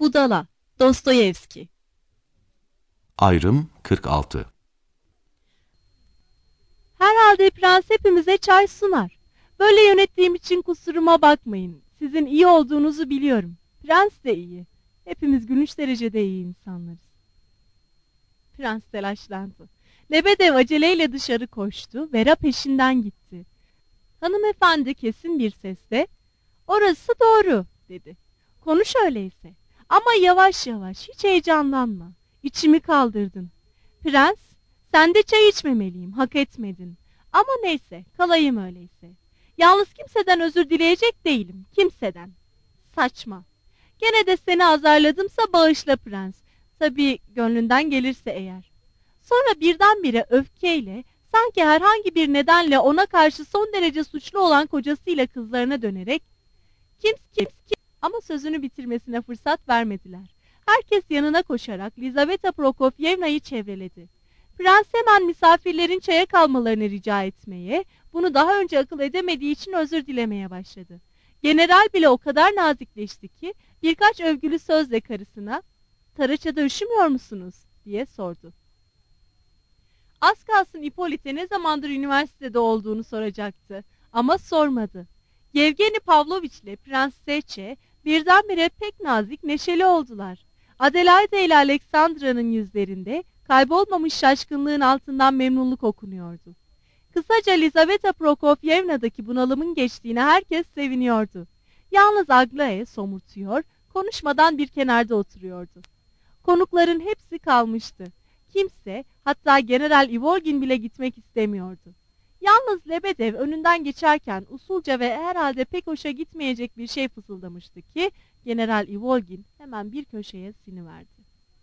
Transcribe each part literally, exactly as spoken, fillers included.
Budala, Dostoyevski. Ayrım kırk altı. Herhalde prens hepimize çay sunar. Böyle yönettiğim için kusuruma bakmayın. Sizin iyi olduğunuzu biliyorum. Prens de iyi. Hepimiz gülünç derecede iyi insanlarız. Prens telaşlandı. Lebedev aceleyle dışarı koştu. Vera peşinden gitti. Hanımefendi kesin bir sesle, "Orası doğru," dedi. "Konuş öyleyse. Ama yavaş yavaş, hiç heyecanlanma. İçimi kaldırdın. Prens, sen de çay içmemeliyim, hak etmedin. Ama neyse, kalayım öyleyse. Yalnız kimseden özür dileyecek değilim, kimseden." "Saçma. Gene de seni azarladımsa bağışla prens. Tabii gönlünden gelirse eğer." Sonra birdenbire öfkeyle, sanki herhangi bir nedenle ona karşı son derece suçlu olan kocasıyla kızlarına dönerek, "Kim kim kim?" Ama sözünü bitirmesine fırsat vermediler. Herkes yanına koşarak Lizaveta Prokofyevna'yı çevreledi. Prens hemen misafirlerin çaya kalmalarını rica etmeye, bunu daha önce akıl edemediği için özür dilemeye başladı. General bile o kadar nazikleşti ki birkaç övgülü sözle karısına, "Taraça'da üşümüyor musunuz?" diye sordu. Az kalsın Hippolyte ne zamandır üniversitede olduğunu soracaktı ama sormadı. Yevgeni Pavlovich ile Prens Seçe birdenbire pek nazik, neşeli oldular. Adelaide ile Aleksandra'nın yüzlerinde kaybolmamış şaşkınlığın altından memnunluk okunuyordu. Kısaca Lizaveta Prokofyevna'daki bunalımın geçtiğine herkes seviniyordu. Yalnız Aglae somurtuyor, konuşmadan bir kenarda oturuyordu. Konukların hepsi kalmıştı. Kimse, hatta General Ivolgin bile gitmek istemiyordu. Yalnız Lebedev önünden geçerken usulca ve herhalde pek hoşa gitmeyecek bir şey fısıldamıştı ki General Ivolgin hemen bir köşeye siniverdi.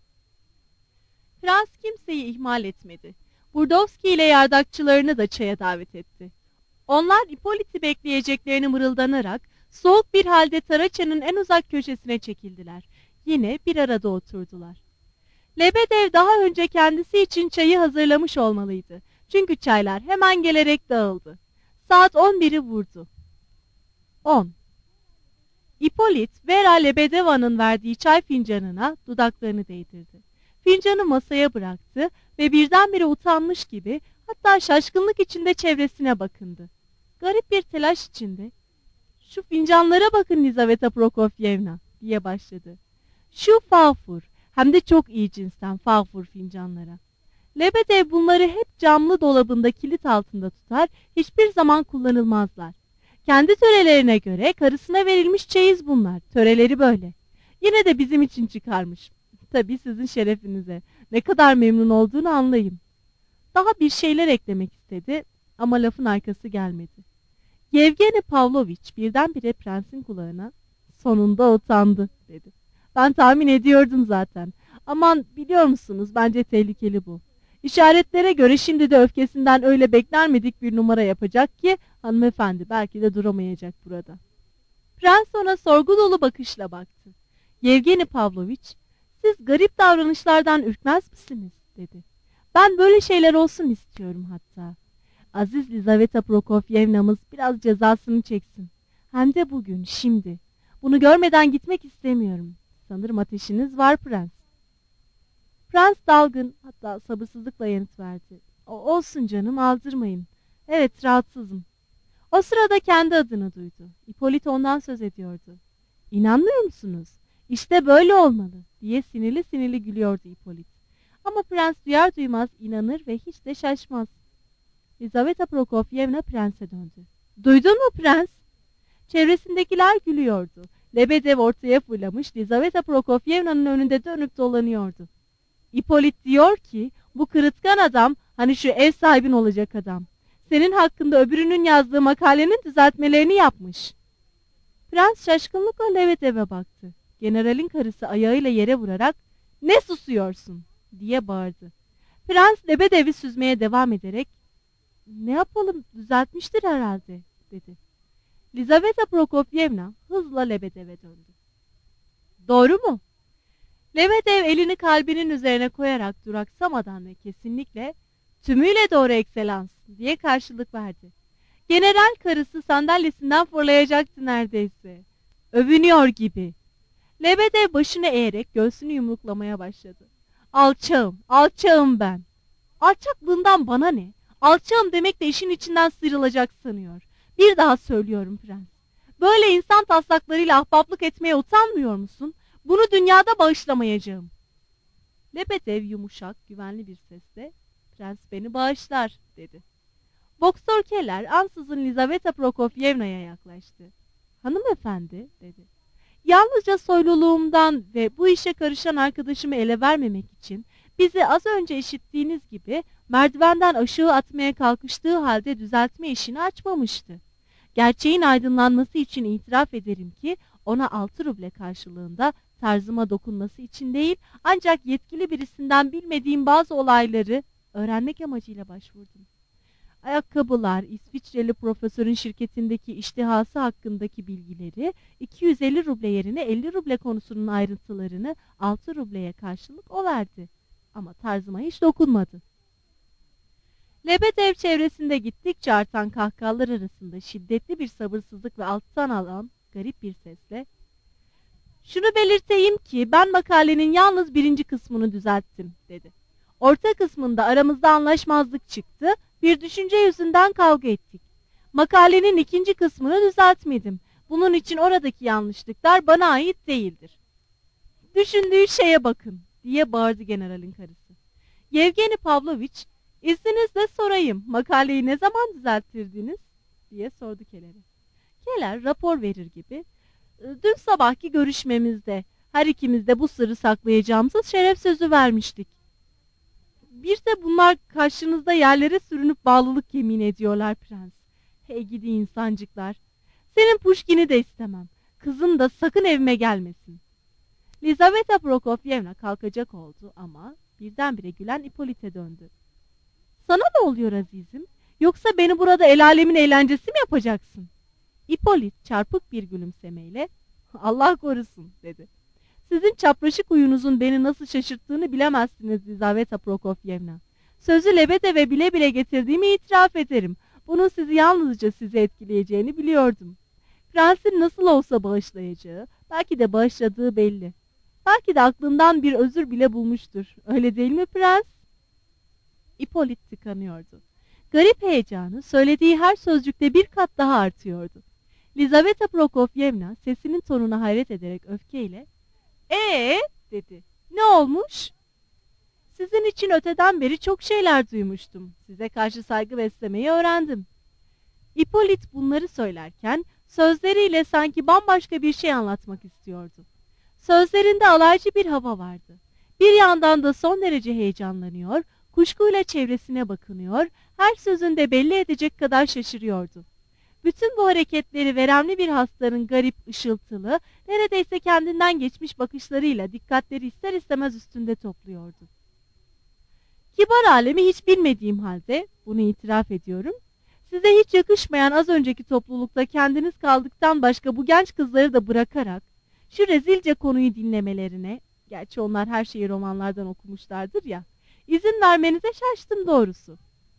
Prens kimseyi ihmal etmedi. Burdovski ile yardakçılarını da çaya davet etti. Onlar Hippolyte'i bekleyeceklerini mırıldanarak soğuk bir halde Taraça'nın en uzak köşesine çekildiler. Yine bir arada oturdular. Lebedev daha önce kendisi için çayı hazırlamış olmalıydı. Çünkü çaylar hemen gelerek dağıldı. Saat on biri vurdu. On. Hippolyte, Vera Lebedeva'nın verdiği çay fincanına dudaklarını değdirdi. Fincanı masaya bıraktı ve birdenbire utanmış gibi, hatta şaşkınlık içinde çevresine bakındı. Garip bir telaş içinde, "Şu fincanlara bakın Lizaveta Prokofyevna," diye başladı. "Şu fağfur, hem de çok iyi cinsten fağfur fincanlara. Lebedev bunları hep camlı dolabında kilit altında tutar, hiçbir zaman kullanılmazlar. Kendi törelerine göre karısına verilmiş çeyiz bunlar, töreleri böyle. Yine de bizim için çıkarmış. Tabii sizin şerefinize. Ne kadar memnun olduğunu anlayın." Daha bir şeyler eklemek istedi ama lafın arkası gelmedi. Yevgeni Pavlovich birdenbire prensin kulağına, "Sonunda utandı," dedi. "Ben tahmin ediyordum zaten. Aman biliyor musunuz, bence tehlikeli bu. İşaretlere göre şimdi de öfkesinden öyle beklenmedik bir numara yapacak ki hanımefendi belki de duramayacak burada." Prens ona sorgu dolu bakışla baktı. Yevgeni Pavlovich, "Siz garip davranışlardan ürkmez misiniz?" dedi. "Ben böyle şeyler olsun istiyorum hatta. Aziz Lizaveta Prokofyevna'mız biraz cezasını çeksin. Hem de bugün, şimdi. Bunu görmeden gitmek istemiyorum. Sanırım ateşiniz var prens." Prens dalgın, hatta sabırsızlıkla yanıt verdi. "O, olsun canım, aldırmayın. Evet, rahatsızım." O sırada kendi adını duydu. Hippolyte ondan söz ediyordu. "İnanmıyor musunuz? İşte böyle olmalı," diye sinirli sinirli gülüyordu Hippolyte. Ama prens duyar duymaz inanır ve hiç de şaşmaz. Lizaveta Prokofyevna prense döndü. "Duydun mu prens?" Çevresindekiler gülüyordu. Lebedev ortaya fırlamış, Lizaveta Prokofyevna'nın önünde dönüp dolanıyordu. "Hippolyte diyor ki, bu kırıtkan adam, hani şu ev sahibin olacak adam, senin hakkında öbürünün yazdığı makalenin düzeltmelerini yapmış." Prens şaşkınlıkla Lebedev'e baktı. Generalin karısı ayağıyla yere vurarak, "Ne susuyorsun?" diye bağırdı. Prens Lebedev'i süzmeye devam ederek, "Ne yapalım, düzeltmiştir herhalde," dedi. Lizaveta Prokofyevna hızla Lebedev'e döndü. "Doğru mu?" Lebedev elini kalbinin üzerine koyarak duraksamadan ve kesinlikle, "Tümüyle doğru ekselans," diye karşılık verdi. General karısı sandalyesinden fırlayacaktı neredeyse. "Övünüyor gibi." Lebedev başını eğerek göğsünü yumruklamaya başladı. Alçağım, alçağım ben. Alçaklığından bana ne? Alçağım demek de işin içinden sıyrılacak sanıyor. Bir daha söylüyorum prens. Böyle insan taslaklarıyla ahbaplık etmeye utanmıyor musun? Bunu dünyada bağışlamayacağım. Lebedev yumuşak, güvenli bir sesle, prens beni bağışlar, dedi. Boksör Keller ansızın Lizaveta Prokofyevna'ya yaklaştı. Hanımefendi, dedi. Yalnızca soyluluğumdan ve bu işe karışan arkadaşımı ele vermemek için bizi az önce işittiğiniz gibi merdivenden aşağı atmaya kalkıştığı halde düzeltme işini açmamıştı. Gerçeğin aydınlanması için itiraf ederim ki ona altı ruble karşılığında tarzıma dokunması için değil, ancak yetkili birisinden bilmediğim bazı olayları öğrenmek amacıyla başvurdum. Ayakkabılar, İsviçreli profesörün şirketindeki iştihası hakkındaki bilgileri, iki yüz elli ruble yerine elli ruble konusunun ayrıntılarını altı rubleye karşılık o verdi. Ama tarzıma hiç dokunmadı. Lebedev çevresinde gittikçe artan kahkahalar arasında şiddetli bir sabırsızlık ve alttan alan garip bir sesle, "Şunu belirteyim ki ben makalenin yalnız birinci kısmını düzelttim," dedi. "Orta kısmında aramızda anlaşmazlık çıktı, bir düşünce yüzünden kavga ettik. Makalenin ikinci kısmını düzeltmedim. Bunun için oradaki yanlışlıklar bana ait değildir." "Düşündüğü şeye bakın," diye bağırdı generalin karısı. "Yevgeni Pavlovich, izninizle sorayım, makaleyi ne zaman düzelttirdiniz?" diye sordu Keller'e. Keller rapor verir gibi, "Dün sabahki görüşmemizde her ikimiz de bu sırrı saklayacağımıza şeref sözü vermiştik." "Bir de bunlar karşınızda yerlere sürünüp bağlılık yemin ediyorlar prens. Hey gidi insancıklar. Senin Puşkin'i de istemem. Kızın da sakın evime gelmesin." Lizaveta Prokofyevna kalkacak oldu ama birdenbire gülen İpolit'e döndü. "Sana ne oluyor azizim? Yoksa beni burada el alemin eğlencesi mi yapacaksın?" İpolit çarpık bir gülümsemeyle, "Allah korusun," dedi. "Sizin çapraşık huyunuzun beni nasıl şaşırttığını bilemezsiniz Lizaveta Prokofyevna. Sözü Lebedev'e bile bile getirdiğimi itiraf ederim. Bunun sizi yalnızca sizi etkileyeceğini biliyordum. Prensin nasıl olsa bağışlayacağı, belki de bağışladığı belli. Belki de aklından bir özür bile bulmuştur. Öyle değil mi prens?" İpolit tıkanıyordu. Garip heyecanı söylediği her sözcükte bir kat daha artıyordu. Lizaveta Prokofyevna sesinin tonuna hayret ederek öfkeyle, "Ee?" dedi. "Ne olmuş?" "Sizin için öteden beri çok şeyler duymuştum. Size karşı saygı beslemeyi öğrendim." İpolit bunları söylerken sözleriyle sanki bambaşka bir şey anlatmak istiyordu. Sözlerinde alaycı bir hava vardı. Bir yandan da son derece heyecanlanıyor, kuşkuyla çevresine bakınıyor, her sözünde belli edecek kadar şaşırıyordu. Bütün bu hareketleri veremli bir hastanın garip, ışıltılı, neredeyse kendinden geçmiş bakışlarıyla dikkatleri ister istemez üstünde topluyordu. Kibar alemi hiç bilmediğim halde, bunu itiraf ediyorum, size hiç yakışmayan az önceki toplulukta kendiniz kaldıktan başka bu genç kızları da bırakarak, şu rezilce konuyu dinlemelerine, gerçi onlar her şeyi romanlardan okumuşlardır ya, izin vermenize şaştım doğrusu.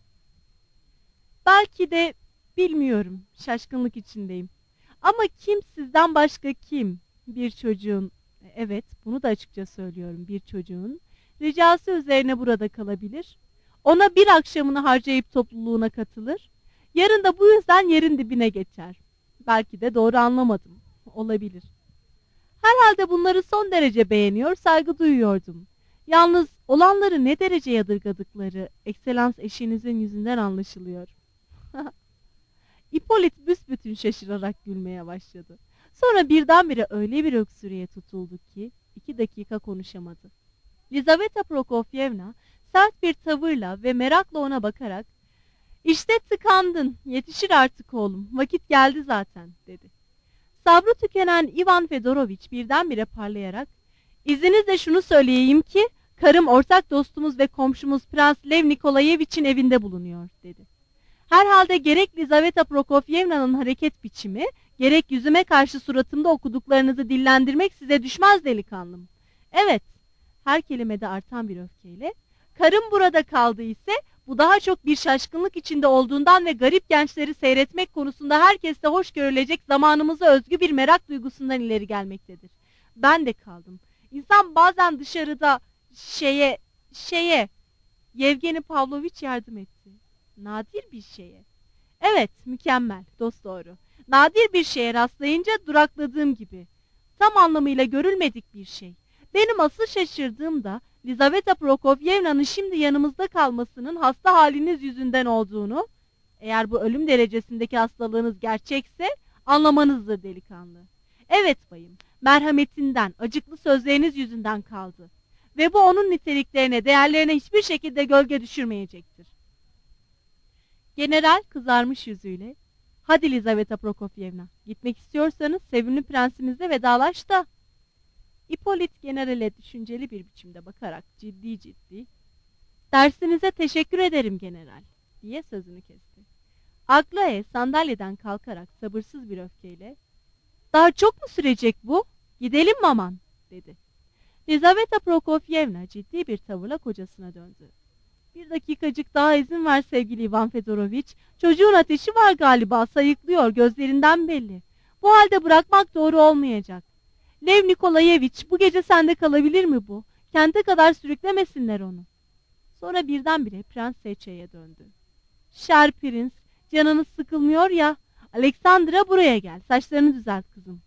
Belki de bilmiyorum, şaşkınlık içindeyim. Ama kim sizden başka kim? Bir çocuğun, evet bunu da açıkça söylüyorum, bir çocuğun ricası üzerine burada kalabilir. Ona bir akşamını harcayıp topluluğuna katılır. Yarın da bu yüzden yerin dibine geçer. Belki de doğru anlamadım. Olabilir. Herhalde bunları son derece beğeniyor, saygı duyuyordum. Yalnız olanları ne derece yadırgadıkları Ekselans eşinizin yüzünden anlaşılıyor. İpolit büsbütün şaşırarak gülmeye başladı. Sonra birdenbire öyle bir öksürüğe tutuldu ki iki dakika konuşamadı. Lizaveta Prokofyevna sert bir tavırla ve merakla ona bakarak, "İşte tıkandın, yetişir artık oğlum, vakit geldi zaten," dedi. Sabrı tükenen Ivan Fedoroviç birdenbire parlayarak, "İzninizle şunu söyleyeyim ki, karım ortak dostumuz ve komşumuz Prens Lev Nikolayevich'in evinde bulunuyor," dedi. "Herhalde gerek Lizaveta Prokofyevna'nın hareket biçimi, gerek yüzüme karşı suratımda okuduklarınızı dillendirmek size düşmez delikanlım. Evet," her kelimede artan bir öfkeyle, "karım burada kaldı ise bu daha çok bir şaşkınlık içinde olduğundan ve garip gençleri seyretmek konusunda herkeste hoş görülecek zamanımıza özgü bir merak duygusundan ileri gelmektedir. Ben de kaldım. İnsan bazen dışarıda şeye, şeye, Yevgeni Pavloviç yardım etti. Nadir bir şeye. Evet, mükemmel, dosdoğru. Nadir bir şeye rastlayınca durakladığım gibi. Tam anlamıyla görülmedik bir şey. Benim asıl şaşırdığım da Lizaveta Prokofievna'nın şimdi yanımızda kalmasının hasta haliniz yüzünden olduğunu, eğer bu ölüm derecesindeki hastalığınız gerçekse anlamanızdır delikanlı. Evet bayım, merhametinden, acıklı sözleriniz yüzünden kaldı. Ve bu onun niteliklerine, değerlerine hiçbir şekilde gölge düşürmeyecektir. General kızarmış yüzüyle, hadi Lizaveta Prokofyevna, gitmek istiyorsanız sevimli prensimizle vedalaş da. İpolit generale düşünceli bir biçimde bakarak ciddi ciddi, dersinize teşekkür ederim general, diye sözünü kesti. Aglae sandalyeden kalkarak sabırsız bir öfkeyle, daha çok mu sürecek bu? Gidelim mi aman, dedi. Lizaveta Prokofyevna ciddi bir tavırla kocasına döndü. Bir dakikacık daha izin ver sevgili Ivan Fedoroviç. Çocuğun ateşi var galiba, sayıklıyor, gözlerinden belli. Bu halde bırakmak doğru olmayacak. Lev Nikolayevich, bu gece sende kalabilir mi bu? Kente kadar sürüklemesinler onu. Sonra birdenbire Prens Seçe'ye döndü. Şer Prens, canınız sıkılmıyor ya. Aleksandra, buraya gel, saçlarını düzelt kızım.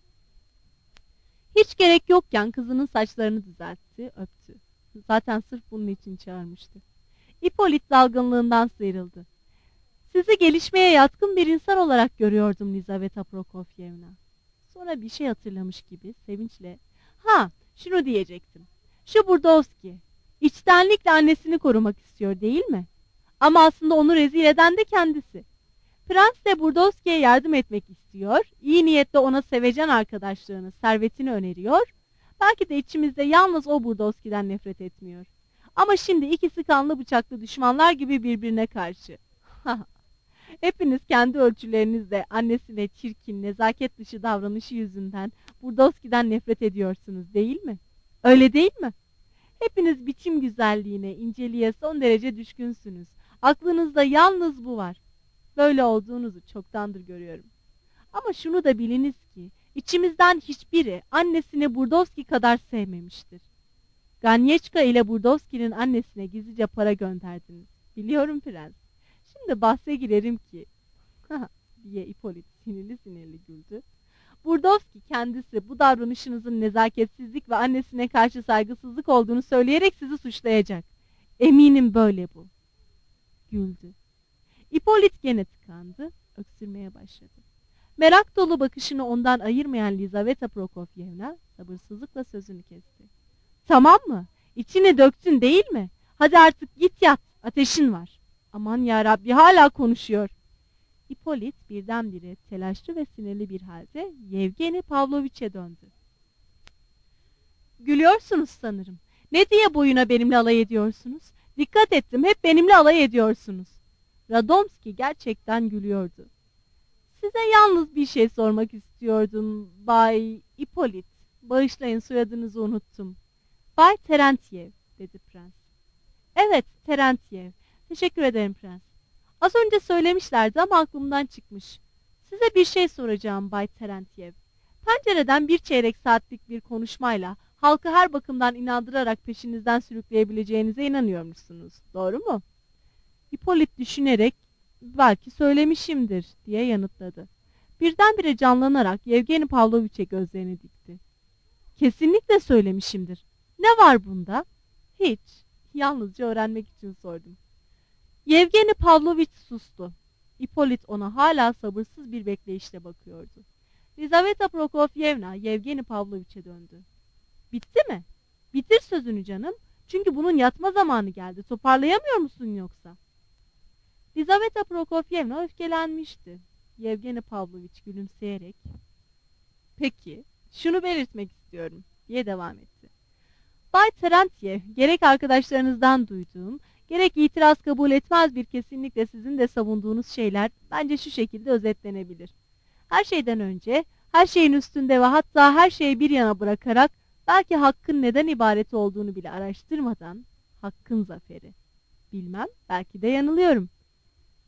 Hiç gerek yokken kızının saçlarını düzeltti, öptü. Zaten sırf bunun için çağırmıştı. İpolit dalgınlığından sıyrıldı. Sizi gelişmeye yatkın bir insan olarak görüyordum Lizaveta Prokofyevna. Sonra bir şey hatırlamış gibi sevinçle, ha şunu diyecektim. Şu Burdovski, içtenlikle annesini korumak istiyor değil mi? Ama aslında onu rezil eden de kendisi. Prens de Burdovski'ye yardım etmek istiyor, iyi niyetle ona sevecen arkadaşlığını, servetini öneriyor. Belki de içimizde yalnız o Burdovski'den nefret etmiyor. Ama şimdi ikisi kanlı bıçaklı düşmanlar gibi birbirine karşı. Hepiniz kendi ölçülerinizle annesine çirkin, nezaket dışı davranışı yüzünden Burdovski'den nefret ediyorsunuz değil mi? Öyle değil mi? Hepiniz biçim güzelliğine, inceliğe son derece düşkünsünüz. Aklınızda yalnız bu var. Böyle olduğunuzu çoktandır görüyorum. Ama şunu da biliniz ki, içimizden hiçbiri annesini Burdovski kadar sevmemiştir. Ganyeçka ile Burdovski'nin annesine gizlice para gönderdiniz. Biliyorum prens. Şimdi bahse girerim ki, diye İpolit sinirli sinirli güldü. Burdovski kendisi bu davranışınızın nezaketsizlik ve annesine karşı saygısızlık olduğunu söyleyerek sizi suçlayacak. Eminim böyle bu. Güldü. İpolit gene tıkandı, öksürmeye başladı. Merak dolu bakışını ondan ayırmayan Lizaveta Prokofyevna sabırsızlıkla sözünü kesti. Tamam mı? İçine döktün değil mi? Hadi artık git yat, ateşin var. Aman yarabbi, hala konuşuyor. İpolit birdenbire telaşlı ve sinirli bir halde Yevgeni Pavloviç'e döndü. Gülüyorsunuz sanırım. Ne diye boyuna benimle alay ediyorsunuz? Dikkat ettim, hep benimle alay ediyorsunuz. Radomski gerçekten gülüyordu. Size yalnız bir şey sormak istiyordum Bay İpolit. Bağışlayın, soyadınızı unuttum. Bay Terentyev, dedi prens. Evet, Terentyev. Teşekkür ederim prens. Az önce söylemişlerdi ama aklımdan çıkmış. Size bir şey soracağım Bay Terentyev. Pencereden bir çeyrek saatlik bir konuşmayla halkı her bakımdan inandırarak peşinizden sürükleyebileceğinize inanıyor musunuz? Doğru mu? İpolit düşünerek, belki söylemişimdir, diye yanıtladı. Birdenbire canlanarak Yevgeni Pavloviç'e gözlerini dikti. Kesinlikle söylemişimdir. Ne var bunda? Hiç. Yalnızca öğrenmek için sordum. Yevgeni Pavloviç sustu. İpolit ona hala sabırsız bir bekleyişle bakıyordu. Lizaveta Prokofyevna Yevgeni Pavloviç'e döndü. Bitti mi? Bitir sözünü canım. Çünkü bunun yatma zamanı geldi. Toparlayamıyor musun yoksa? Lizaveta Prokofyevna öfkelenmişti. Yevgeni Pavloviç gülümseyerek, peki, şunu belirtmek istiyorum, diye devam etti. Bay Terentyev, gerek arkadaşlarınızdan duyduğum, gerek itiraz kabul etmez bir kesinlikle sizin de savunduğunuz şeyler bence şu şekilde özetlenebilir. Her şeyden önce, her şeyin üstünde ve hatta her şeyi bir yana bırakarak, belki hakkın neden ibaret olduğunu bile araştırmadan, hakkın zaferi. Bilmem, belki de yanılıyorum.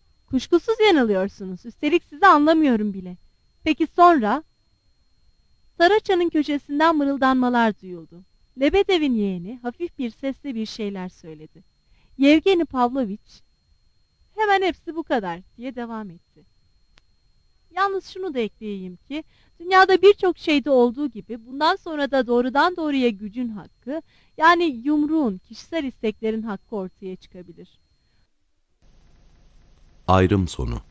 Kuşkusuz yanılıyorsunuz. Üstelik sizi anlamıyorum bile. Peki sonra? Saraço'nun köşesinden mırıldanmalar duyuldu. Lebedev'in yeğeni hafif bir sesle bir şeyler söyledi. Yevgeni Pavloviç, "Hemen hepsi bu kadar," diye devam etti. Yalnız şunu da ekleyeyim ki, dünyada birçok şeyde olduğu gibi bundan sonra da doğrudan doğruya gücün hakkı, yani yumruğun, kişisel isteklerin hakkı ortaya çıkabilir. Ayrım sonu.